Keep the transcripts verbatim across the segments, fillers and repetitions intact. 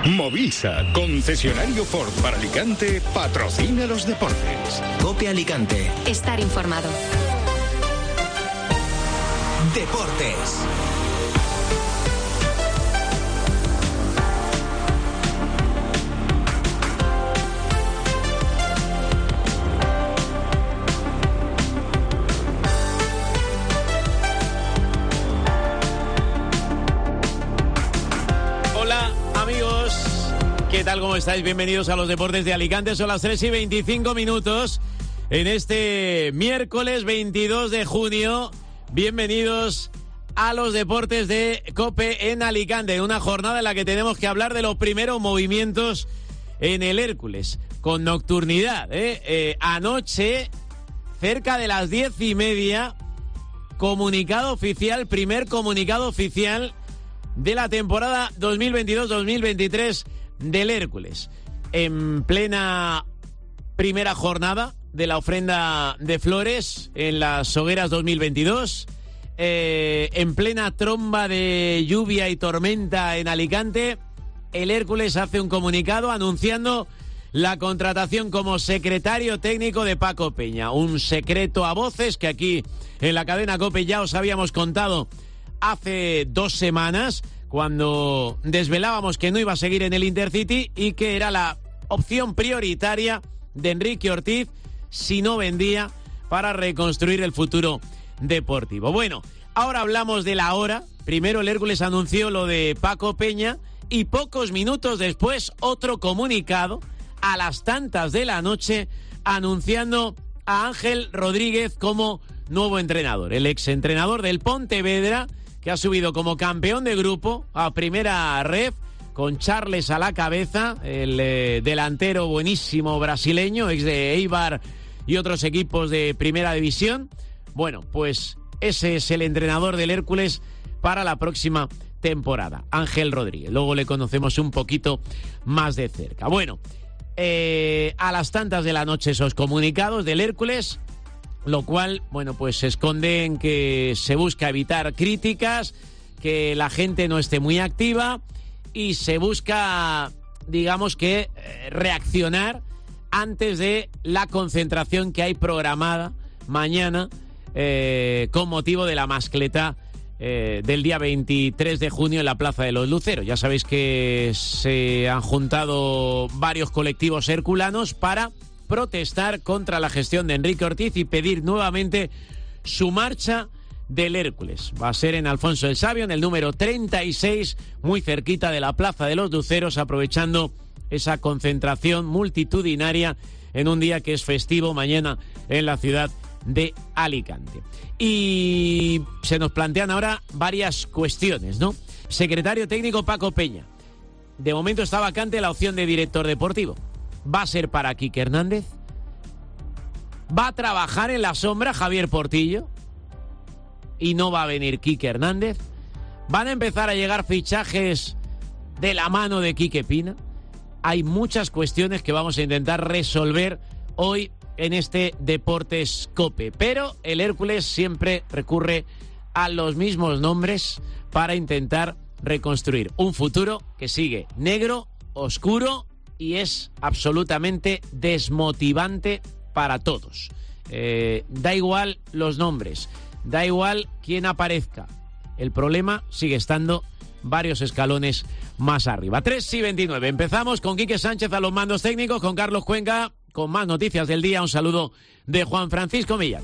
Movisa, concesionario Ford para Alicante, patrocina los deportes. COPE Alicante. Estar informado. Deportes. ¿Qué tal? ¿Cómo estáis? Bienvenidos a los deportes de Alicante. Son las tres y veinticinco minutos en este miércoles veintidós de junio. Bienvenidos a los deportes de COPE en Alicante. Una jornada en la que tenemos que hablar de los primeros movimientos en el Hércules. Con nocturnidad, ¿eh? Eh, anoche, cerca de las diez y media, comunicado oficial, primer comunicado oficial de la temporada dos mil veintidós dos mil veintitrés del Hércules. En plena primera jornada de la ofrenda de flores en las hogueras dos mil veintidós, eh, en plena tromba de lluvia y tormenta en Alicante, el Hércules hace un comunicado anunciando la contratación como secretario técnico de Paco Peña. Un secreto a voces que aquí en la cadena COPE ya os habíamos contado hace dos semanas, cuando desvelábamos que no iba a seguir en el Intercity y que era la opción prioritaria de Enrique Ortiz si no vendía para reconstruir el futuro deportivo. Bueno, ahora hablamos de la hora. Primero el Hércules anunció lo de Paco Peña y pocos minutos después otro comunicado a las tantas de la noche anunciando a Ángel Rodríguez como nuevo entrenador. El exentrenador del Pontevedra, que ha subido como campeón de grupo a primera ref, con Charles a la cabeza, el eh, delantero buenísimo brasileño, ex de Eibar y otros equipos de primera división. Bueno, pues ese es el entrenador del Hércules para la próxima temporada, Ángel Rodríguez. Luego le conocemos un poquito más de cerca. Bueno, eh, a las tantas de la noche esos comunicados del Hércules, lo cual, bueno, pues se esconde en que se busca evitar críticas, que la gente no esté muy activa y se busca, digamos que, reaccionar antes de la concentración que hay programada mañana eh, con motivo de la mascleta eh, del día veintitrés de junio en la Plaza de los Luceros. Ya sabéis que se han juntado varios colectivos herculanos para protestar contra la gestión de Enrique Ortiz y pedir nuevamente su marcha del Hércules. Va a ser en Alfonso el Sabio, en el número treinta y seis, muy cerquita de la Plaza de los Luceros, aprovechando esa concentración multitudinaria en un día que es festivo mañana en la ciudad de Alicante. Y se nos plantean ahora varias cuestiones, ¿no? Secretario técnico Paco Peña. De momento está vacante la opción de director deportivo. ¿Va a ser para Quique Hernández? ¿Va a trabajar en la sombra Javier Portillo? ¿Y no va a venir Quique Hernández? ¿Van a empezar a llegar fichajes de la mano de Quique Pina? Hay muchas cuestiones que vamos a intentar resolver hoy en este Deportes COPE. Pero el Hércules siempre recurre a los mismos nombres para intentar reconstruir un futuro que sigue negro, oscuro y es absolutamente desmotivante para todos. Eh, da igual los nombres, da igual quién aparezca. El problema sigue estando varios escalones más arriba. tres y veintinueve. Empezamos con Quique Sánchez a los mandos técnicos, con Carlos Cuenca, con más noticias del día. Un saludo de Juan Francisco Millán.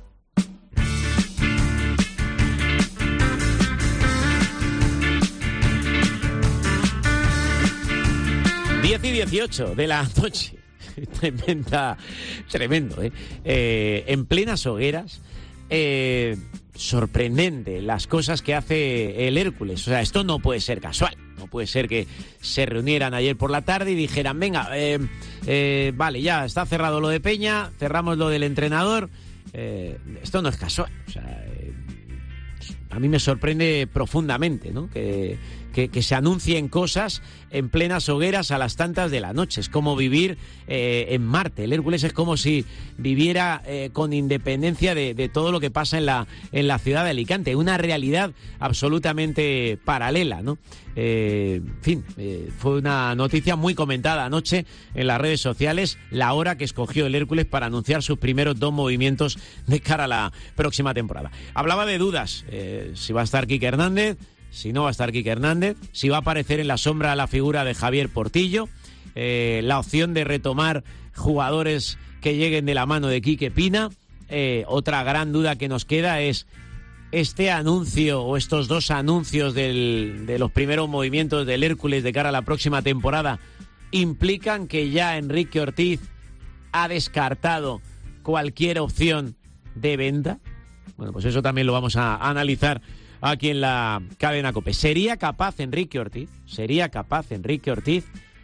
diez y dieciocho de la noche. Tremenda, tremendo, ¿eh? Eh, en plenas hogueras. Eh, sorprendente las cosas que hace el Hércules. O sea, esto no puede ser casual. No puede ser que se reunieran ayer por la tarde y dijeran, venga, eh, eh, vale, ya está cerrado lo de Peña, cerramos lo del entrenador. Eh, esto no es casual. O sea, eh, a mí me sorprende profundamente, ¿no? Que, que, que se anuncien cosas en plenas hogueras a las tantas de la noche. Es como vivir eh, en Marte. El Hércules es como si viviera eh, con independencia de, de todo lo que pasa en la, en la ciudad de Alicante. Una realidad absolutamente paralela, ¿no? Eh, en fin, eh, fue una noticia muy comentada anoche en las redes sociales, la hora que escogió el Hércules para anunciar sus primeros dos movimientos de cara a la próxima temporada. Hablaba de dudas, eh, si va a estar Quique Hernández, si no va a estar Quique Hernández, si va a aparecer en la sombra la figura de Javier Portillo, eh, la opción de retomar jugadores que lleguen de la mano de Quique Pina. Eh, otra gran duda que nos queda es este anuncio o estos dos anuncios del, de los primeros movimientos del Hércules de cara a la próxima temporada implican que ya Enrique Ortiz ha descartado cualquier opción de venta. Bueno, pues eso también lo vamos a analizar aquí en la cadena COPE. ¿Sería capaz Enrique Ortiz? ¿Sería capaz Enrique Ortiz,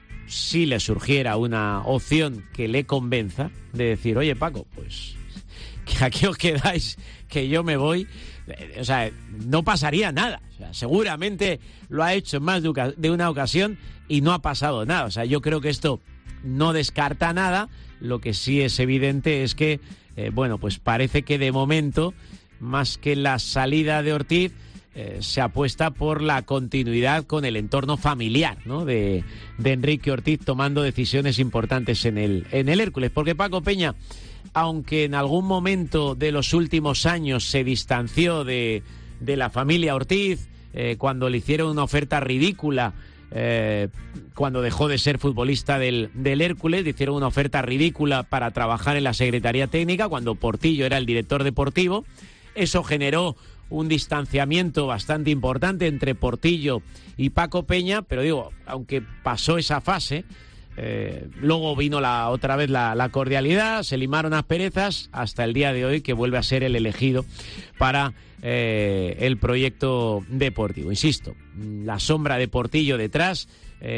si le surgiera una opción que le convenza, de decir, oye Paco, pues que aquí os quedáis, que yo me voy? O sea, no pasaría nada. O sea, seguramente lo ha hecho en más de una ocasión y no ha pasado nada. O sea, yo creo que esto no descarta nada. Lo que sí es evidente es que, eh, bueno, pues parece que de momento, más que la salida de Ortiz, eh, se apuesta por la continuidad con el entorno familiar, ¿no? De, de Enrique Ortiz tomando decisiones importantes en el, en el Hércules. Porque Paco Peña, aunque en algún momento de los últimos años se distanció de, de la familia Ortiz, eh, cuando le hicieron una oferta ridícula, eh, cuando dejó de ser futbolista del, del Hércules, le hicieron una oferta ridícula para trabajar en la Secretaría Técnica, cuando Portillo era el director deportivo. Eso generó un distanciamiento bastante importante entre Portillo y Paco Peña, pero digo, aunque pasó esa fase, Eh, luego vino la otra vez la, la cordialidad, se limaron asperezas hasta el día de hoy, que vuelve a ser el elegido para eh, el proyecto deportivo. Insisto, la sombra de Portillo detrás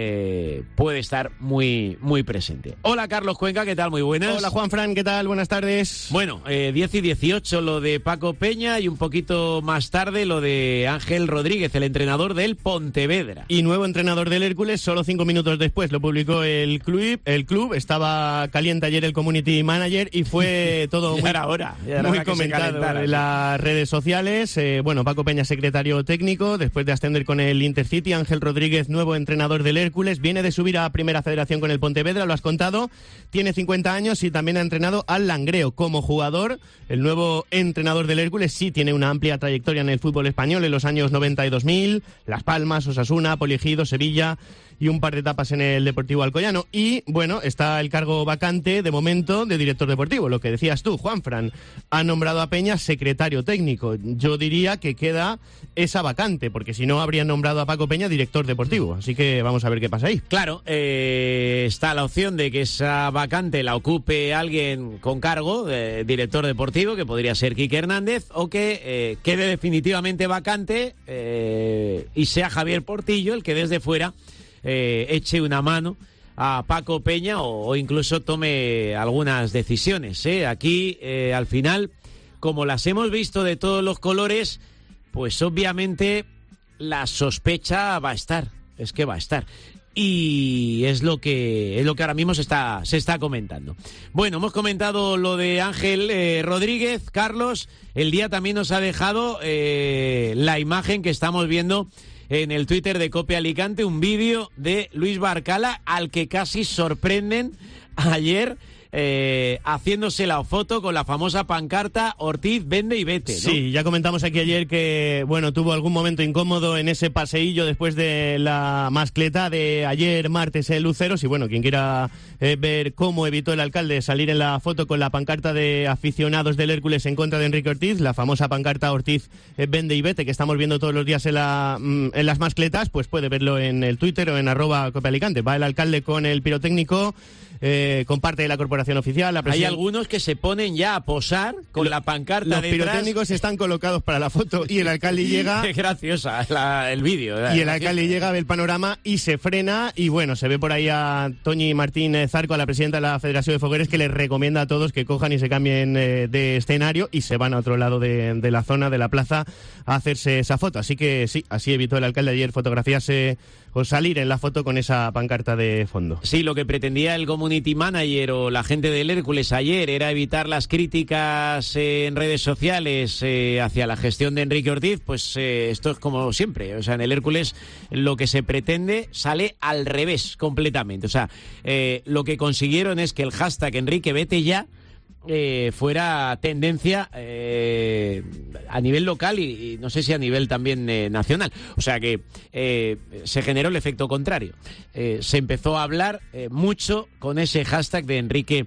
eh, puede estar muy, muy presente. Hola Carlos Cuenca, ¿qué tal? Muy buenas. Hola Juanfran, ¿qué tal? Buenas tardes. Bueno, eh, diez y dieciocho lo de Paco Peña y un poquito más tarde lo de Ángel Rodríguez, el entrenador del Pontevedra. Y nuevo entrenador del Hércules, solo cinco minutos después lo publicó el club. El club estaba caliente ayer el community manager y fue todo muy, era hora, era muy hora comentado en sí. las redes sociales. Eh, bueno, Paco Peña, secretario técnico, después de ascender con el Intercity. Ángel Rodríguez, nuevo entrenador del Hércules, viene de subir a Primera Federación con el Pontevedra, lo has contado, tiene cincuenta años y también ha entrenado al Langreo como jugador. El nuevo entrenador del Hércules sí tiene una amplia trayectoria en el fútbol español en los años noventa y dos mil, Las Palmas, Osasuna, Poliegido, Sevilla y un par de etapas en el Deportivo Alcoyano. Y, bueno, está el cargo vacante, de momento, de director deportivo. Lo que decías tú, Juanfran, ha nombrado a Peña secretario técnico. Yo diría que queda esa vacante, porque si no, habrían nombrado a Paco Peña director deportivo. Así que vamos a ver qué pasa ahí. Claro, eh, está la opción de que esa vacante la ocupe alguien con cargo de director deportivo, que podría ser Quique Hernández, o que eh, quede definitivamente vacante eh, y sea Javier Portillo el que desde fuera Eh, eche una mano a Paco Peña o, o incluso tome algunas decisiones, ¿eh? Aquí, eh, al final, como las hemos visto de todos los colores, pues obviamente la sospecha va a estar, es que va a estar. Y es lo que es lo que ahora mismo se está, se está comentando. Bueno, hemos comentado lo de Ángel eh, Rodríguez. Carlos, el día también nos ha dejado eh, la imagen que estamos viendo en el Twitter de COPE Alicante, un vídeo de Luis Barcala, al que casi sorprenden ayer eh, haciéndose la foto con la famosa pancarta Ortiz, vende y vete, ¿no? Sí, ya comentamos aquí ayer que, bueno, tuvo algún momento incómodo en ese paseillo después de la mascleta de ayer martes en Luceros. Y bueno, quien quiera eh, ver cómo evitó el alcalde salir en la foto con la pancarta de aficionados del Hércules en contra de Enrique Ortiz, la famosa pancarta Ortiz, eh, vende y vete, que estamos viendo todos los días en, la, mm, en las mascletas, pues puede verlo en el Twitter o en arroba Cope Alicante. Va el alcalde con el pirotécnico, eh, con parte de la corporación condecoración oficial. La Hay algunos que se ponen ya a posar con Lo, la pancarta Los detrás. pirotécnicos están colocados para la foto y el alcalde llega... Qué graciosa la, el vídeo. Y el alcalde llega, ve el panorama y se frena. Y bueno, se ve por ahí a Toñi Martín Zarco, a la presidenta de la Federación de Fogueres, que les recomienda a todos que cojan y se cambien eh, de escenario y se van a otro lado de, de la zona, de la plaza, a hacerse esa foto. Así que sí, así evitó el alcalde ayer fotografiarse o salir en la foto con esa pancarta de fondo. Sí, lo que pretendía el community manager o la gente del Hércules ayer era evitar las críticas eh, en redes sociales eh, hacia la gestión de Enrique Ortiz. Pues eh, esto es como siempre, o sea, en el Hércules lo que se pretende sale al revés completamente. O sea, eh, lo que consiguieron es que el hashtag Enrique vete ya Eh, fuera tendencia eh, a nivel local y, y no sé si a nivel también eh, nacional. O sea que eh, se generó el efecto contrario. Eh, se empezó a hablar eh, mucho con ese hashtag de Enrique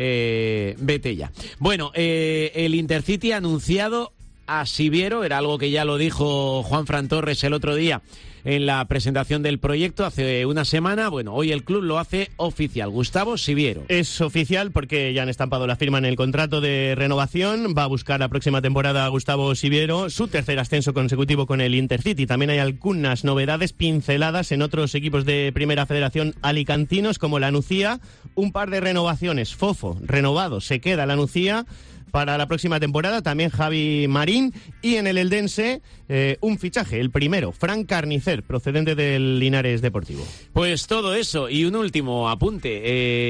eh, vete ya. Bueno, eh, el Intercity ha anunciado a Siviero, era algo que ya lo dijo Juanfran Torres el otro día en la presentación del proyecto hace una semana. Bueno, hoy el club lo hace oficial. Gustavo Siviero. Es oficial porque ya han estampado la firma en el contrato de renovación. Va a buscar la próxima temporada Gustavo Siviero su tercer ascenso consecutivo con el Intercity. También hay algunas novedades pinceladas en otros equipos de Primera Federación alicantinos, como la Nucía. Un par de renovaciones. Fofo, renovado, se queda la Nucía para la próxima temporada, también Javi Marín, y en el Eldense eh, un fichaje, el primero, Fran Carnicer, procedente del Linares Deportivo. Pues todo eso, y un último apunte,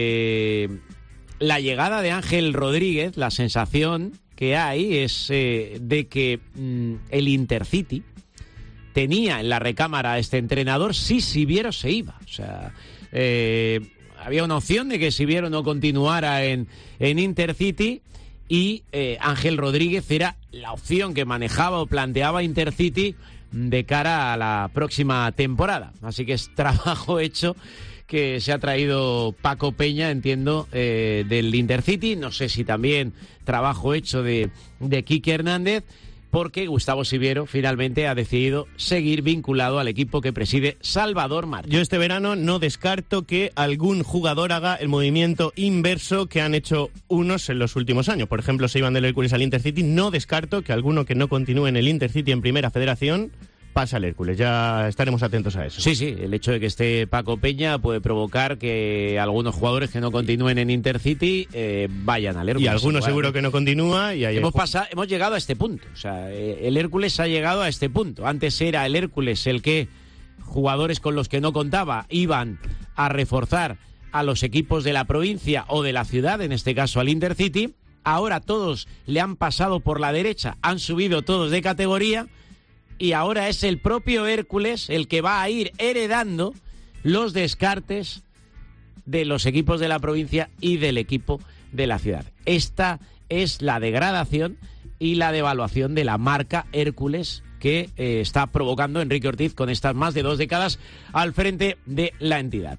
eh, la llegada de Ángel Rodríguez, la sensación que hay es eh, de que mm, el Intercity tenía en la recámara a este entrenador si Siviero se iba, o sea... Eh, había una opción de que Siviero no continuara en, en Intercity, y eh, Ángel Rodríguez era la opción que manejaba o planteaba Intercity de cara a la próxima temporada. Así que es trabajo hecho que se ha traído Paco Peña, entiendo, eh, del Intercity. No sé si también trabajo hecho de, de Quique Hernández, porque Gustavo Siviero finalmente ha decidido seguir vinculado al equipo que preside Salvador Martín. Yo este verano no descarto que algún jugador haga el movimiento inverso que han hecho unos en los últimos años. Por ejemplo, se iban del Hércules al Intercity. No descarto que alguno que no continúe en el Intercity en Primera Federación pasa al Hércules. Ya estaremos atentos a eso. Sí, sí, el hecho de que esté Paco Peña puede provocar que algunos jugadores que no continúen en Intercity eh, vayan al Hércules. Y algunos seguro que no continúa. Y hay hemos, pasado, hemos llegado a este punto. O sea, el Hércules ha llegado a este punto. Antes era el Hércules el que jugadores con los que no contaba iban a reforzar a los equipos de la provincia o de la ciudad, en este caso al Intercity. Ahora todos le han pasado por la derecha, han subido todos de categoría. Y ahora es el propio Hércules el que va a ir heredando los descartes de los equipos de la provincia y del equipo de la ciudad. Esta es la degradación y la devaluación de la marca Hércules que eh, está provocando Enrique Ortiz con estas más de dos décadas al frente de la entidad.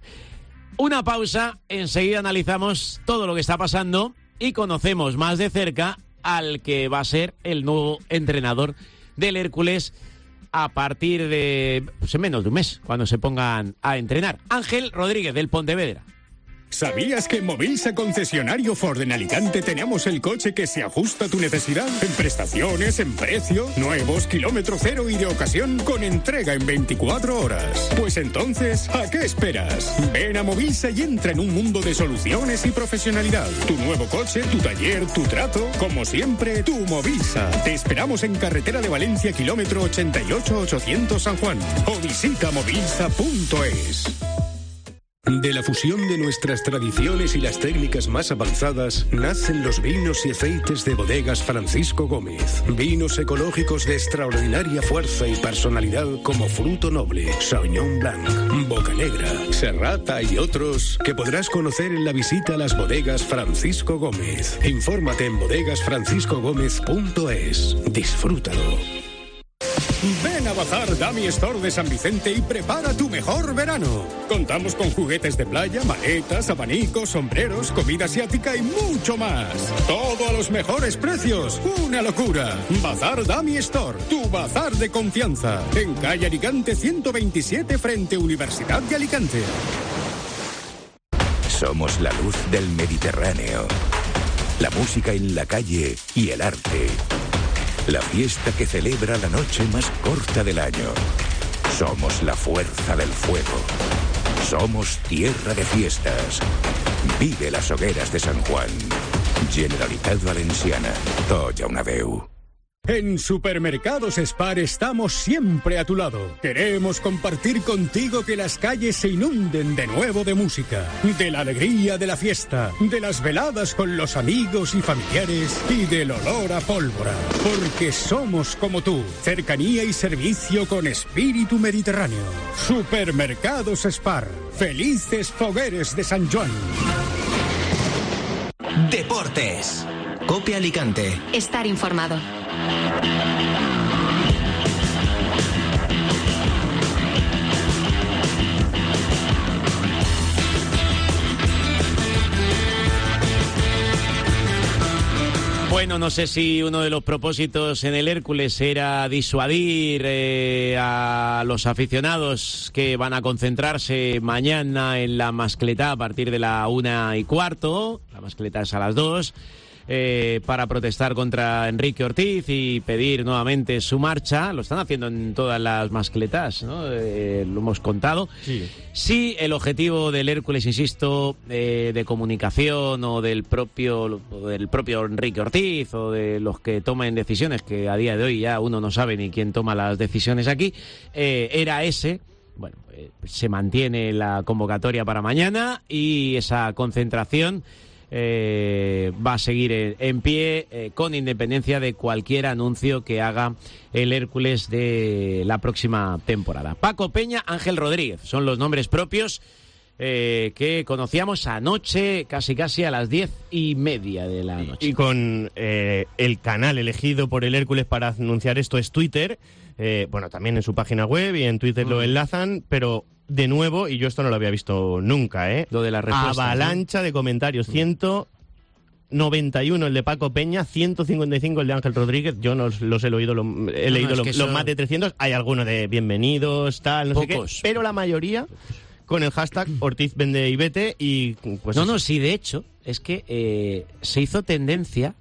Una pausa, enseguida analizamos todo lo que está pasando y conocemos más de cerca al que va a ser el nuevo entrenador del Hércules a partir de pues, menos de un mes, cuando se pongan a entrenar. Ángel Rodríguez, del Pontevedra. ¿Sabías que en Movilsa Concesionario Ford en Alicante tenemos el coche que se ajusta a tu necesidad? En prestaciones, en precio, nuevos, kilómetro cero y de ocasión con entrega en veinticuatro horas. Pues entonces, ¿a qué esperas? Ven a Movilsa y entra en un mundo de soluciones y profesionalidad. Tu nuevo coche, tu taller, tu trato, como siempre, tu Movilsa. Te esperamos en carretera de Valencia, kilómetro ochenta y ocho ochocientos San Juan. O visita movilsa punto es. De la fusión de nuestras tradiciones y las técnicas más avanzadas nacen los vinos y aceites de Bodegas Francisco Gómez. Vinos ecológicos de extraordinaria fuerza y personalidad como Fruto Noble, Sauvignon Blanc, Bocanegra, Serrata y otros que podrás conocer en la visita a las Bodegas Francisco Gómez. Infórmate en bodegas francisco gómez punto es. Disfrútalo. Ven a Bazar Dummy Store de San Vicente y prepara tu mejor verano. Contamos con juguetes de playa, maletas, abanicos, sombreros, comida asiática y mucho más. Todo a los mejores precios. ¡Una locura! Bazar Dummy Store, tu bazar de confianza. En calle Alicante ciento veintisiete frente Universidad de Alicante. Somos la luz del Mediterráneo. La música en la calle y el arte. La fiesta que celebra la noche más corta del año. Somos la fuerza del fuego. Somos tierra de fiestas. Vive las hogueras de San Juan. Generalitat Valenciana. Toya una veu. En Supermercados Spar estamos siempre a tu lado. Queremos compartir contigo que las calles se inunden de nuevo de música, de la alegría de la fiesta, de las veladas con los amigos y familiares y del olor a pólvora. Porque somos como tú, cercanía y servicio con espíritu mediterráneo. Supermercados Spar. Felices fogueres de San Juan. Deportes. Cope Alicante. Estar informado. Bueno, no sé si uno de los propósitos en el Hércules era disuadir eh, a los aficionados que van a concentrarse mañana en la mascletá a partir de la una y cuarto. La mascletá es a las dos. Eh, para protestar contra Enrique Ortiz y pedir nuevamente su marcha. Lo están haciendo en todas las mascletas, ¿no? Eh, lo hemos contado. Sí. Sí, el objetivo del Hércules, insisto, eh, de comunicación o del propio o del propio Enrique Ortiz o de los que toman decisiones, que a día de hoy ya uno no sabe ni quién toma las decisiones aquí, eh, era ese. Bueno, eh, se mantiene la convocatoria para mañana y esa concentración Eh, va a seguir en, en pie eh, con independencia de cualquier anuncio que haga el Hércules de la próxima temporada. Paco Peña, Ángel Rodríguez, son los nombres propios eh, que conocíamos anoche, casi casi a las diez y media de la noche. Y con eh, el canal elegido por el Hércules para anunciar esto es Twitter. Eh, bueno, también en su página web y en Twitter mm. lo enlazan, pero de nuevo, y yo esto no lo había visto nunca, ¿eh? Lo de la respuesta, avalancha ¿sí? de comentarios. ciento noventa y uno el de Paco Peña, ciento cincuenta y cinco el de Ángel Rodríguez. Yo no los he leído, lo, he no, leído no, lo, los eso... más de trescientos. Hay algunos de bienvenidos, tal, no Pocos. sé qué. Pero la mayoría con el hashtag Ortiz vende y vete y pues no, eso. no, sí, de hecho, es que eh, se hizo tendencia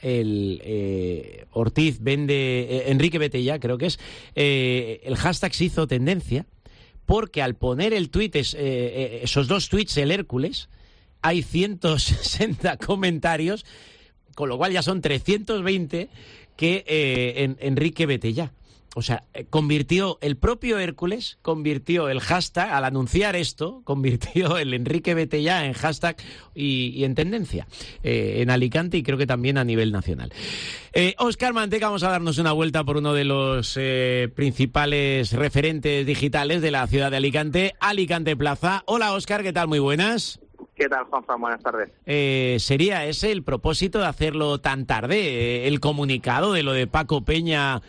el eh, Ortiz vende, eh, Enrique vete ya, creo que es, eh, el hashtag se hizo tendencia porque al poner el tuit, es, eh, esos dos tweets, el Hércules, hay ciento sesenta comentarios, con lo cual ya son trescientos veinte que eh, en, Enrique vete ya. O sea, convirtió el propio Hércules, convirtió el hashtag, al anunciar esto, convirtió el Enrique vete ya en hashtag y, y en tendencia eh, en Alicante y creo que también a nivel nacional. Eh, Óscar Manteca, vamos a darnos una vuelta por uno de los eh, principales referentes digitales de la ciudad de Alicante, Alicante Plaza. Hola Óscar, ¿qué tal? Muy buenas. ¿Qué tal, Juanfran? Buenas tardes. Eh, ¿Sería ese el propósito de hacerlo tan tarde? Eh, el comunicado de lo de Paco Peña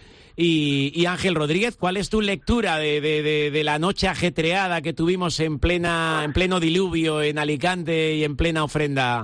y, y Ángel Rodríguez. ¿Cuál es tu lectura de, de, de, de la noche ajetreada que tuvimos en plena en pleno diluvio en Alicante y en plena ofrenda?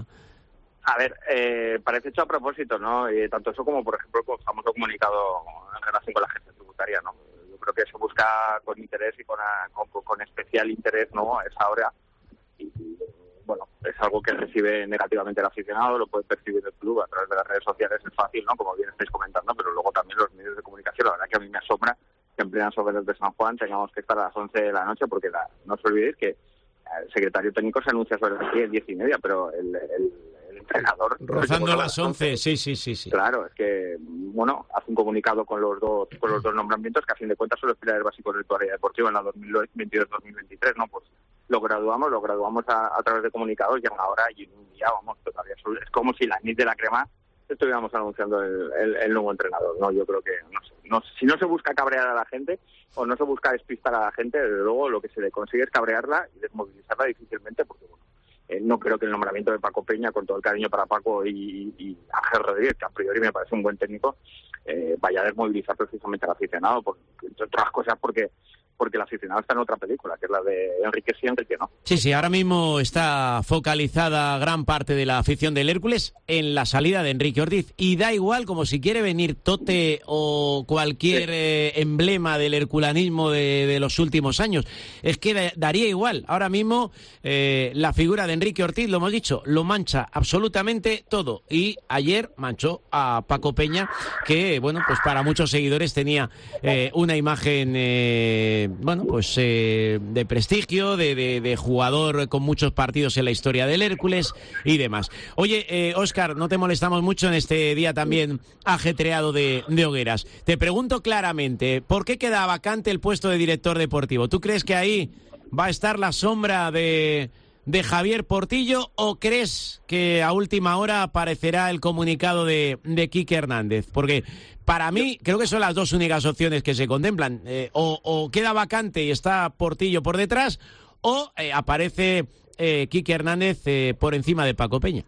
A ver, eh, parece hecho a propósito, ¿no? Eh, tanto eso como, por ejemplo, el famoso comunicado en relación con la agencia tributaria, ¿no? Yo creo que se busca con interés y con, con, con especial interés, ¿no?, a esa hora. Y, bueno, es algo que recibe negativamente el aficionado, lo puede percibir el club a través de las redes sociales, es fácil, ¿no?, como bien estáis comentando, pero luego también los medios de comunicación. La verdad que a mí me asombra que en plenas hogueras de San Juan tengamos que estar a las once de la noche, porque la, no os olvidéis que el secretario técnico se anuncia sobre las diez, diez y media, pero el, el, el entrenador... Rozando las once, sí, sí, sí, sí. Claro, es que, bueno, hace un comunicado con los dos con los dos nombramientos que a fin de cuentas son los pilares básicos de tu área deportiva en la dos mil veintidós dos mil veintitrés, ¿no? Pues lo graduamos, lo graduamos a, a través de comunicados y en una hora y en un día, vamos, todavía es como si la nit de la crema estuviéramos anunciando el, el, el nuevo entrenador, ¿no? Yo creo que, no sé, no, si no se busca cabrear a la gente o no se busca despistar a la gente, desde luego lo que se le consigue es cabrearla y desmovilizarla difícilmente, porque, bueno, eh, no creo que el nombramiento de Paco Peña, con todo el cariño para Paco y, y Ángel Rodríguez, que a priori me parece un buen técnico, eh, vaya a desmovilizar precisamente al aficionado, porque, entre otras cosas porque porque el aficionado está en otra película, que es la de Enrique sí, Enrique no. Sí, sí, ahora mismo está focalizada gran parte de la afición del Hércules en la salida de Enrique Ortiz. Y da igual, como si quiere venir Tote o cualquier sí. eh, emblema del herculanismo de, de los últimos años. Es que da, daría igual. Ahora mismo eh, la figura de Enrique Ortiz, lo hemos dicho, lo mancha absolutamente todo. Y ayer manchó a Paco Peña, que, bueno, pues para muchos seguidores tenía eh, una imagen... Eh, bueno, pues eh, de prestigio, de, de, de jugador con muchos partidos en la historia del Hércules y demás. Oye, eh, Óscar, no te molestamos mucho en este día también ajetreado de, de hogueras. Te pregunto claramente, ¿por qué queda vacante el puesto de director deportivo? ¿Tú crees que ahí va a estar la sombra de, de Javier Portillo o crees que a última hora aparecerá el comunicado de, de Quique Hernández? Porque... para mí, creo que son las dos únicas opciones que se contemplan. Eh, o, o queda vacante y está Portillo por detrás, o eh, aparece eh, Quique Hernández eh, por encima de Paco Peña.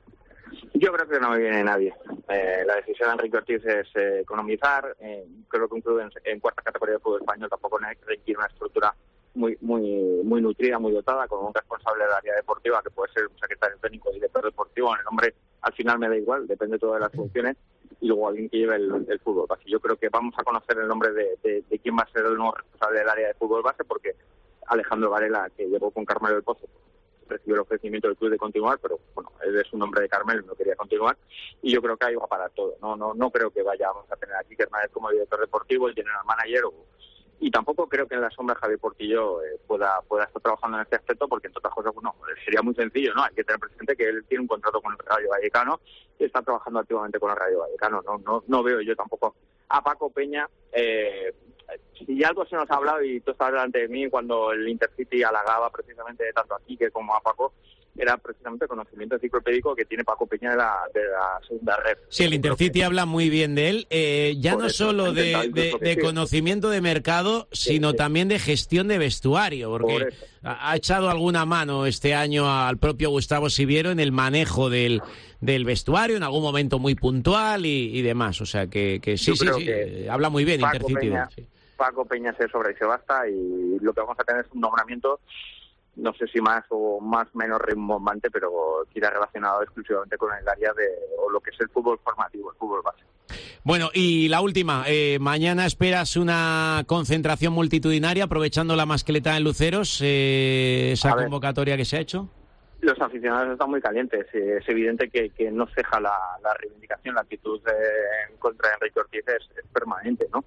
Yo creo que no me viene nadie. Eh, la decisión de Enrique Ortiz es eh, economizar. Eh, creo que un club en, en cuarta categoría de fútbol español tampoco requiere una estructura muy muy muy nutrida, muy dotada, con un responsable del área deportiva, que puede ser un secretario técnico, director deportivo. En el nombre, al final me da igual, depende todo de las funciones. Y luego alguien que lleve el, el fútbol base. Yo creo que vamos a conocer el nombre de, de, de quién va a ser el nuevo responsable del área de fútbol base, porque Alejandro Varela, que llegó con Carmelo del Pozo, recibió el ofrecimiento del club de continuar, pero bueno, él es un hombre de Carmelo, no quería continuar, y yo creo que ahí va para todo. No no no creo que vayamos a tener aquí Quique Hernández como director deportivo, el general manager, o, y tampoco creo que en la sombra Javier Portillo eh, pueda pueda estar trabajando en este aspecto, porque entre otras cosas, bueno, sería muy sencillo, ¿no? Hay que tener presente que él tiene un contrato con el Rayo Vallecano y está trabajando activamente con el Rayo Vallecano. No no no veo yo tampoco a Paco Peña. Eh, si algo se nos ha hablado, y tú estás delante de mí, cuando el Intercity halagaba precisamente tanto a Quique como a Paco, era precisamente el conocimiento enciclopédico que tiene Paco Peña de la, de la segunda red. Sí, el Intercity que... habla muy bien de él, eh, ya Por no eso, solo de, de, de conocimiento de mercado, sino sí, sí. también de gestión de vestuario, porque Por ha, ha echado alguna mano este año al propio Gustavo Siviero en el manejo del, del vestuario, en algún momento muy puntual y, y demás. O sea, que, que sí, sí, sí, que habla muy bien Paco Intercity. Peña, sí. Paco Peña se sobra y se basta, y lo que vamos a tener es un nombramiento, no sé si más o más menos rimbombante, pero que irá relacionado exclusivamente con el área de, o lo que es el fútbol formativo, el fútbol base. Bueno, y la última, eh, mañana esperas una concentración multitudinaria aprovechando la mascleta en Luceros, eh, esa convocatoria que se ha hecho. Los aficionados están muy calientes, es evidente que, que no ceja la, la reivindicación, la actitud de, en contra de Enrique Ortiz es, es permanente, ¿no?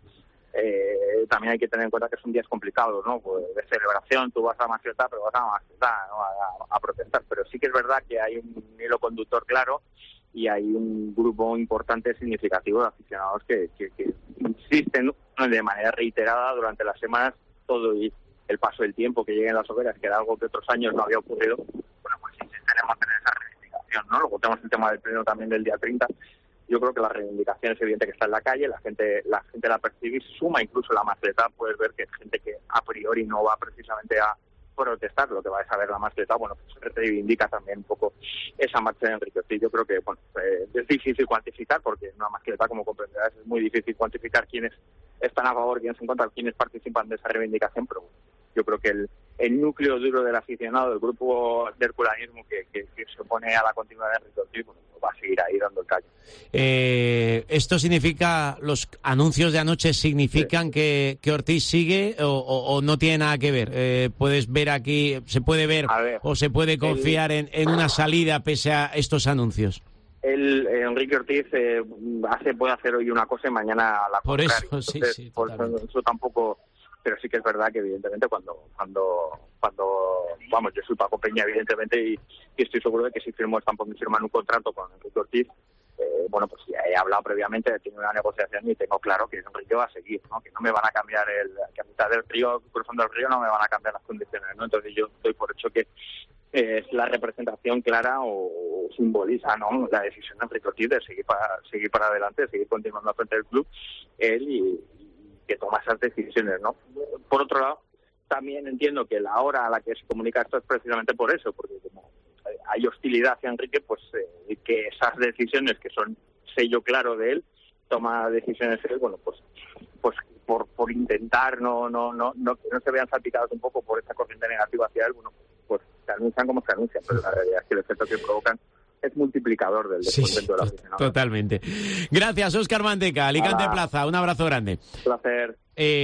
Eh, también hay que tener en cuenta que son días complicados, ¿no? Pues de celebración, tú vas a Mascleta, pero vas a Mascleta, ¿no? a, a protestar. Pero sí que es verdad que hay un hilo conductor claro y hay un grupo importante, significativo de aficionados que, que, que insisten de manera reiterada durante las semanas, todo y el paso del tiempo, que lleguen las hogueras, que era algo que otros años no había ocurrido. Bueno, pues insisten en mantener esa reivindicación, ¿no? Luego tenemos el tema del pleno también del día treinta. Yo creo que la reivindicación es evidente que está en la calle, la gente la gente la percibe y suma incluso la mascleta. Puedes ver que hay gente que a priori no va precisamente a protestar, lo que va a saber la mascleta, bueno, pues reivindica también un poco esa marcha de Enrique Ortiz. Yo creo que, bueno, eh, es difícil cuantificar, porque en una mascleta, como comprenderás, es muy difícil cuantificar quiénes están a favor, quiénes en contra, quiénes participan de esa reivindicación, pero bueno, yo creo que el, el núcleo duro del aficionado, el grupo de herculanismo que, que, que se opone a la continuidad de Enrique Ortiz, bueno, va a seguir ahí dando el callo. Eh, ¿Esto significa, los anuncios de anoche significan sí. que, que Ortiz sigue o, o, o no tiene nada que ver? Eh, ¿Puedes ver aquí, se puede ver, ver o se puede confiar el... en, en una salida pese a estos anuncios? El, eh, Enrique Ortiz eh, hace, puede hacer hoy una cosa y mañana la por contraria. Eso, Entonces, sí, sí, por eso, eso tampoco... Pero sí que es verdad que evidentemente cuando cuando cuando vamos, yo soy Paco Peña evidentemente y, y estoy seguro de que si firmo están por firmar un contrato con Enrique Ortiz, eh, bueno, pues ya he hablado previamente, he tenido una negociación y tengo claro que Enrique va a seguir, ¿no? Que no me van a cambiar el, que a mitad del río, cruzando el río, no me van a cambiar las condiciones, ¿no? Entonces yo doy por hecho que eh, es la representación clara o, o simboliza, ¿no?, la decisión de Enrique Ortiz de seguir para seguir para adelante, de seguir continuando al frente del club, él y que toma esas decisiones, ¿no? Por otro lado, también entiendo que la hora a la que se comunica esto es precisamente por eso, porque como hay hostilidad hacia Enrique, pues eh, que esas decisiones que son sello claro de él toma decisiones, bueno, pues pues por por intentar no no no no que no se vean salpicados un poco por esa corriente negativa hacia él, bueno, pues se anuncian como se anuncian, pero la realidad es que el efecto que provocan es multiplicador del descontento de la aficionado. Totalmente. Gracias, Óscar Manteca, Alicante Hola. Plaza, un abrazo grande. Placer.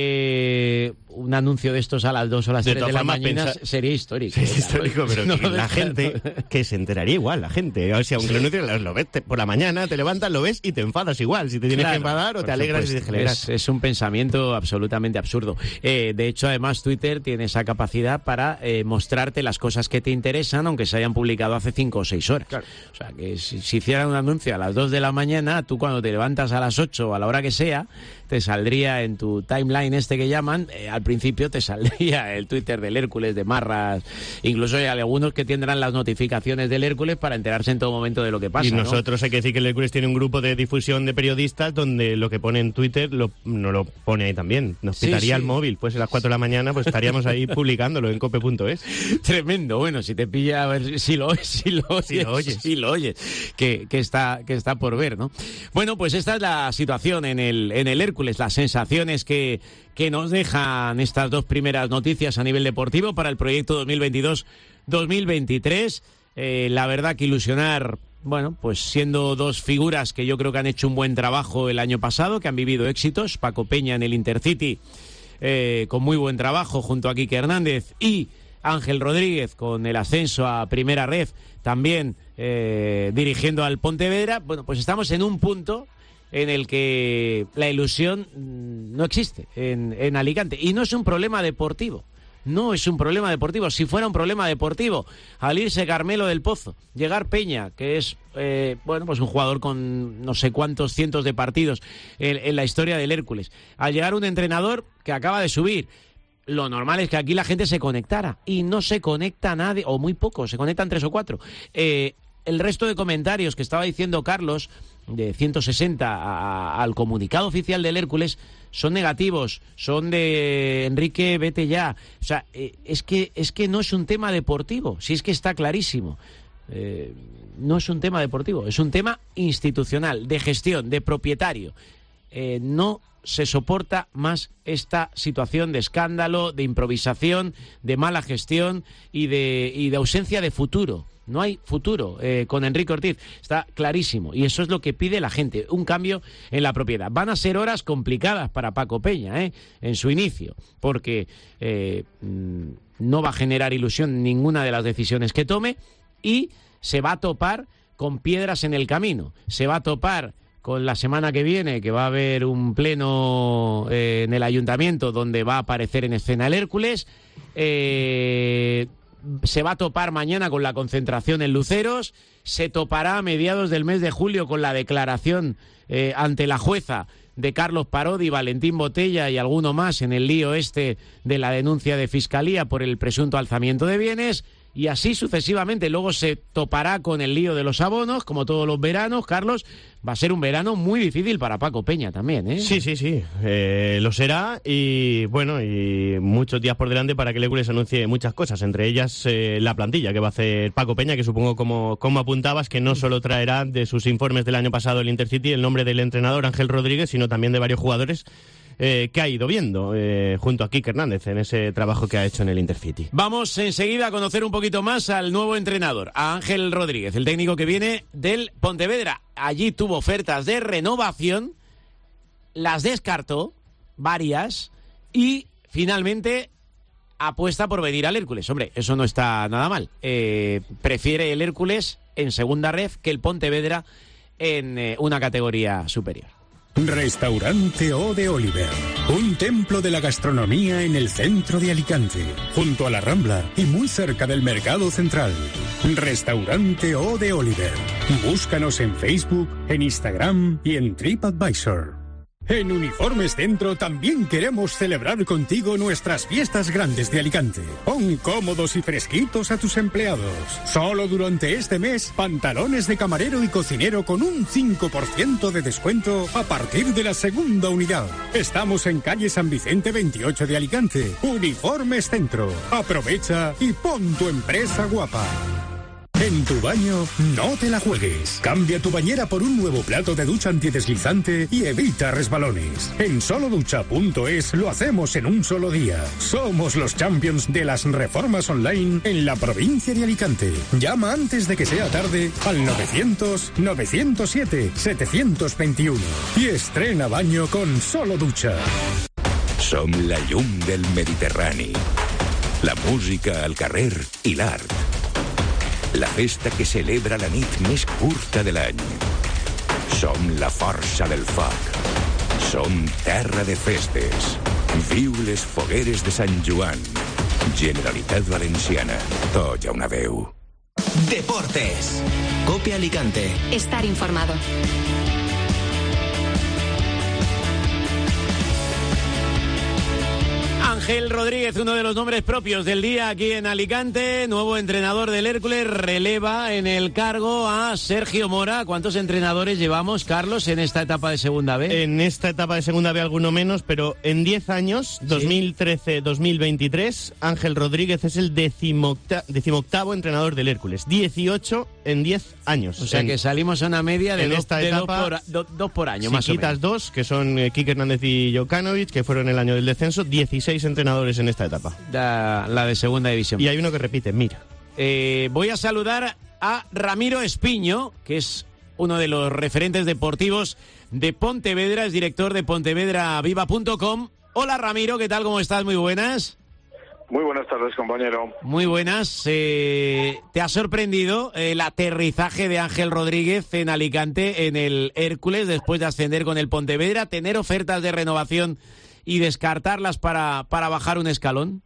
Eh, un anuncio de estos a las dos o las De tres de, todas la formas, mañana pensa- sería histórico. Sí, es histórico, pero No, que la gente que se enteraría igual, la gente. O sea, aunque lo anuncies, lo, lo ves te- por la mañana, te levantas, lo ves y te enfadas igual. Si te tienes Claro, que enfadar o por te alegras y te supuesto. generas. Es, es un pensamiento absolutamente absurdo. Eh, de hecho, además, Twitter tiene esa capacidad para eh, mostrarte las cosas que te interesan, aunque se hayan publicado hace cinco o seis horas. Claro. O sea, que si, si hicieran un anuncio a las dos de la mañana, tú cuando te levantas a las ocho o a la hora que sea, te saldría en tu timeline este que llaman, eh, al principio te saldría el Twitter del Hércules, de Marras, incluso hay algunos que tendrán las notificaciones del Hércules para enterarse en todo momento de lo que pasa. Y ¿no? nosotros hay que decir que el Hércules tiene un grupo de difusión de periodistas donde lo que pone en Twitter lo, no lo pone ahí también. Nos Sí, pitaría sí. el móvil, pues a las cuatro de la mañana pues estaríamos ahí publicándolo en cope punto es. Tremendo, bueno, si te pilla, a ver si lo, si lo oyes, Si lo oyes. si lo oyes, que, que está, que está por ver, ¿no? Bueno, pues esta es la situación en el, en el Hércules, las sensaciones que, que nos dejan estas dos primeras noticias a nivel deportivo para el proyecto dos mil veintidós dos mil veintitrés. Eh, la verdad que ilusionar, bueno, pues siendo dos figuras que yo creo que han hecho un buen trabajo el año pasado, que han vivido éxitos, Paco Peña en el Intercity, eh, con muy buen trabajo junto a Quique Hernández, y Ángel Rodríguez con el ascenso a Primera Ref, también eh, dirigiendo al Pontevedra. Bueno, pues estamos en un punto en el que la ilusión mm, no existe en, en Alicante, y no es un problema deportivo. No es un problema deportivo. Si fuera un problema deportivo, al irse Carmelo del Pozo, llegar Peña, que es eh, bueno, pues un jugador con no sé cuántos cientos de partidos en, en la historia del Hércules, al llegar un entrenador que acaba de subir, lo normal es que aquí la gente se conectara, y no se conecta nadie, o muy poco, se conectan tres o cuatro. Eh, el resto de comentarios que estaba diciendo Carlos, de ciento sesenta a, a, al comunicado oficial del Hércules, son negativos, son de Enrique, vete ya. O sea, eh, es que es que no es un tema deportivo, si es que está clarísimo. Eh, no es un tema deportivo, es un tema institucional, de gestión, de propietario. Eh, no se soporta más esta situación de escándalo, de improvisación, de mala gestión y de, y de ausencia de futuro. No hay futuro eh, con Enrique Ortiz, está clarísimo, y eso es lo que pide la gente, un cambio en la propiedad. Van a ser horas complicadas para Paco Peña, ¿eh? En su inicio, porque eh, no va a generar ilusión ninguna de las decisiones que tome, y se va a topar con piedras en el camino, se va a topar con la semana que viene, que va a haber un pleno eh, en el ayuntamiento donde va a aparecer en escena el Hércules. Eh, se va a topar mañana con la concentración en Luceros, se topará a mediados del mes de julio con la declaración eh, ante la jueza de Carlos Parodi, Valentín Botella y alguno más en el lío este de la denuncia de Fiscalía por el presunto alzamiento de bienes, y así sucesivamente. Luego se topará con el lío de los abonos, como todos los veranos. Carlos, va a ser un verano muy difícil para Paco Peña también, ¿eh? Sí, sí, sí, eh, lo será, y bueno, y muchos días por delante para que el Hércules anuncie muchas cosas, entre ellas eh, la plantilla que va a hacer Paco Peña, que supongo, como, como apuntabas, que no solo traerá de sus informes del año pasado el Intercity el nombre del entrenador Ángel Rodríguez, sino también de varios jugadores Eh, que ha ido viendo eh, junto a Quique Hernández en ese trabajo que ha hecho en el Intercity. Vamos enseguida a conocer un poquito más al nuevo entrenador, a Ángel Rodríguez, el técnico que viene del Pontevedra. Allí tuvo ofertas de renovación, las descartó, varias, y finalmente apuesta por venir al Hércules. Hombre, eso no está nada mal. Eh, prefiere el Hércules en segunda ref que el Pontevedra en eh, una categoría superior. Restaurante O de Oliver, un templo de la gastronomía en el centro de Alicante, junto a la Rambla y muy cerca del Mercado Central. Restaurante O de Oliver. Búscanos en Facebook, en Instagram y en TripAdvisor. En Uniformes Centro también queremos celebrar contigo nuestras fiestas grandes de Alicante. Pon cómodos y fresquitos a tus empleados. Solo durante este mes, pantalones de camarero y cocinero con un cinco por ciento de descuento a partir de la segunda unidad. Estamos en calle San Vicente veintiocho de Alicante. Uniformes Centro. Aprovecha y pon tu empresa guapa. En tu baño, no te la juegues. Cambia tu bañera por un nuevo plato de ducha antideslizante y evita resbalones. En solo ducha punto es lo hacemos en un solo día. Somos los champions de las reformas online en la provincia de Alicante. Llama antes de que sea tarde al novecientos, novecientos siete, setecientos veintiuno y estrena baño con Solo Ducha. Som la llum del Mediterrani. La música al carrer i l'art. La festa que celebra la nit més curta de l'any. Som la força del foc. Som terra de festes. Viu les fogueres de Sant Joan. Generalitat Valenciana. Tot hi ha una veu. Deportes. Cope Alicante. Estar informado. Ángel Rodríguez, uno de los nombres propios del día aquí en Alicante, nuevo entrenador del Hércules, releva en el cargo a Sergio Mora. ¿Cuántos entrenadores llevamos, Carlos, en esta etapa de Segunda B? En esta etapa de Segunda B alguno menos, pero en diez años, dos mil trece dos mil veintitrés, Ángel Rodríguez es el decimocta- decimoctavo entrenador del Hércules. dieciocho en diez años. O sea en, que salimos a una media de, en dos, esta de etapa, dos, por, do, dos por año, si más o quitas menos. dos, que son eh, Quique Hernández y Jokanovic, que fueron el año del descenso, dieciséis entrenadores en esta etapa. La, la de Segunda División. Y hay uno que repite, mira. Eh, voy a saludar a Ramiro Espiño, que es uno de los referentes deportivos de Pontevedra, es director de pontevedra viva punto com. Hola Ramiro, ¿qué tal? ¿Cómo estás? Muy buenas. Muy buenas tardes, compañero. Muy buenas. Eh, ¿Te ha sorprendido el aterrizaje de Ángel Rodríguez en Alicante, en el Hércules, después de ascender con el Pontevedra, tener ofertas de renovación y descartarlas para, para bajar un escalón?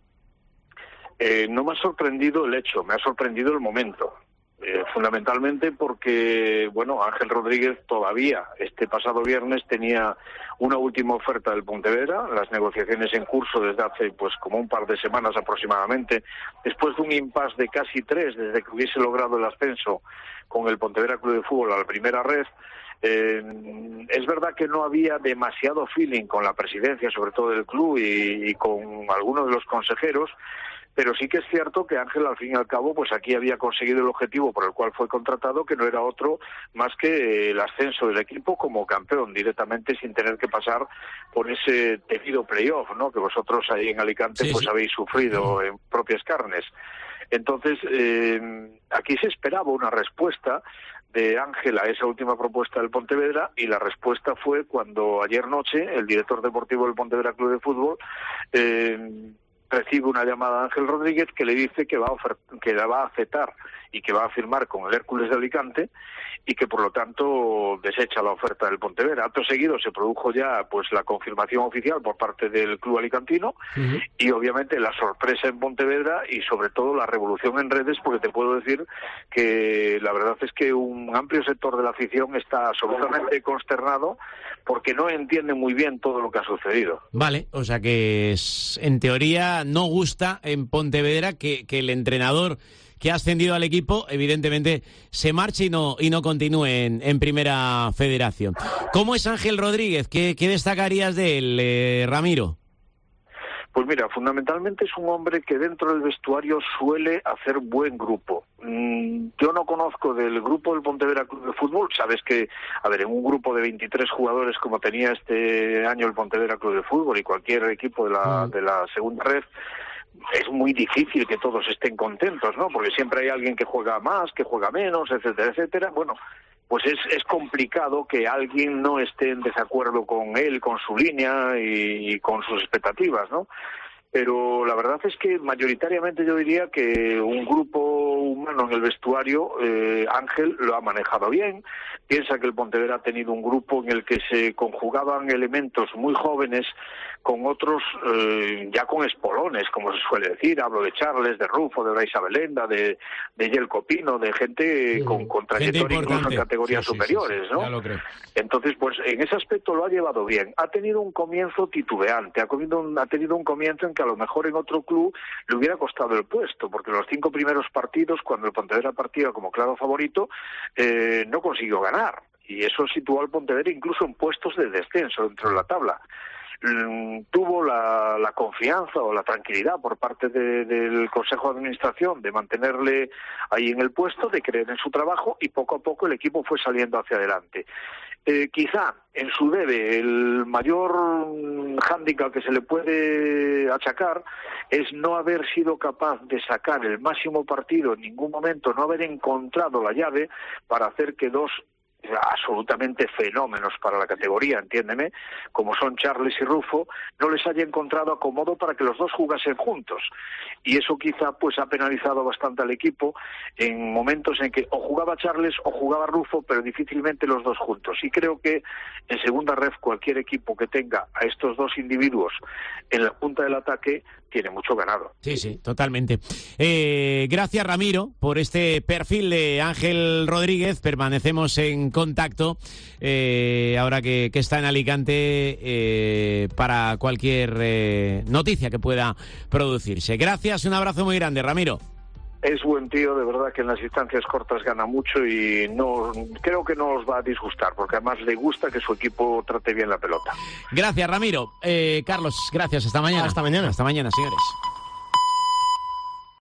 Eh, no me ha sorprendido el hecho, me ha sorprendido el momento. Eh, fundamentalmente porque, bueno, Ángel Rodríguez todavía este pasado viernes tenía una última oferta del Pontevedra, las negociaciones en curso desde hace pues como un par de semanas aproximadamente, después de un impasse de casi tres desde que hubiese logrado el ascenso con el Pontevedra Club de Fútbol a la primera red. Eh, es verdad que no había demasiado feeling con la presidencia, sobre todo del club, y, y con algunos de los consejeros, pero sí que es cierto que Ángel, al fin y al cabo, pues aquí había conseguido el objetivo por el cual fue contratado, que no era otro más que el ascenso del equipo como campeón, directamente sin tener que pasar por ese tejido playoff, ¿no?, que vosotros ahí en Alicante sí, pues sí. habéis sufrido en propias carnes. Entonces, eh, aquí se esperaba una respuesta de Ángel a esa última propuesta del Pontevedra, y la respuesta fue cuando ayer noche el director deportivo del Pontevedra Club de Fútbol eh, recibe una llamada de Ángel Rodríguez que le dice que va a ofert- que la va a aceptar y que va a firmar con el Hércules de Alicante, y que por lo tanto desecha la oferta del Pontevedra. Acto seguido se produjo ya pues la confirmación oficial por parte del club alicantino, uh-huh. y obviamente la sorpresa en Pontevedra y sobre todo la revolución en redes, porque te puedo decir que la verdad es que un amplio sector de la afición está absolutamente consternado porque no entiende muy bien todo lo que ha sucedido. Vale, o sea que es, en teoría no gusta en Pontevedra que, que el entrenador que ha ascendido al equipo, evidentemente, se marche y no y no continúe en, en Primera Federación. ¿Cómo es Ángel Rodríguez? ¿Qué, qué destacarías de él, eh, Ramiro? Pues mira, fundamentalmente es un hombre que dentro del vestuario suele hacer buen grupo. Mm, yo no conozco del grupo del Pontevedra Club de Fútbol, sabes que, a ver, en un grupo de veintitrés jugadores como tenía este año el Pontevedra Club de Fútbol y cualquier equipo de la, mm. de la segunda red, es muy difícil que todos estén contentos, ¿no? Porque siempre hay alguien que juega más, que juega menos, etcétera, etcétera. Bueno, pues es, es complicado que alguien no esté en desacuerdo con él, con su línea y, y con sus expectativas, ¿no? Pero la verdad es que mayoritariamente yo diría que un grupo humano en el vestuario, eh, Ángel lo ha manejado bien. Piensa que el Pontevedra ha tenido un grupo en el que se conjugaban elementos muy jóvenes con otros eh, ya con espolones, como se suele decir. Hablo de Charles, de Rufo, de Brais Abelenda, de, de Yelko Pino, de gente sí, con, con trayectoria incluso en categorías sí, sí, superiores, sí, sí, ¿no? Ya lo creo. Entonces, pues en ese aspecto lo ha llevado bien. Ha tenido un comienzo titubeante, ha, comido un, ha tenido un comienzo en que a lo mejor en otro club le hubiera costado el puesto, porque los cinco primeros partidos, cuando el Pontevedra partía como claro favorito, eh, no consiguió ganar. Y eso situó al Pontevedra incluso en puestos de descenso dentro de la tabla. tuvo la, la confianza o la tranquilidad por parte de, del Consejo de Administración de mantenerle ahí en el puesto, de creer en su trabajo, y poco a poco el equipo fue saliendo hacia adelante. Eh, quizá en su debe el mayor hándicap que se le puede achacar es no haber sido capaz de sacar el máximo partido en ningún momento, no haber encontrado la llave para hacer que dos absolutamente fenómenos para la categoría, entiéndeme, como son Charles y Rufo, no les haya encontrado acomodo para que los dos jugasen juntos. Y eso quizá pues ha penalizado bastante al equipo en momentos en que o jugaba Charles o jugaba Rufo, pero difícilmente los dos juntos. Y creo que en segunda ref cualquier equipo que tenga a estos dos individuos en la punta del ataque tiene mucho ganado. Sí, sí, totalmente. Eh, gracias, Ramiro, por este perfil de Ángel Rodríguez. Permanecemos en contacto eh, ahora que, que está en Alicante eh, para cualquier eh, noticia que pueda producirse. Gracias, un abrazo muy grande, Ramiro. Es buen tío, de verdad que en las distancias cortas gana mucho y no creo que no os va a disgustar, porque además le gusta que su equipo trate bien la pelota. Gracias, Ramiro. Eh, Carlos, gracias. Hasta mañana. Hasta mañana. Hasta mañana, señores.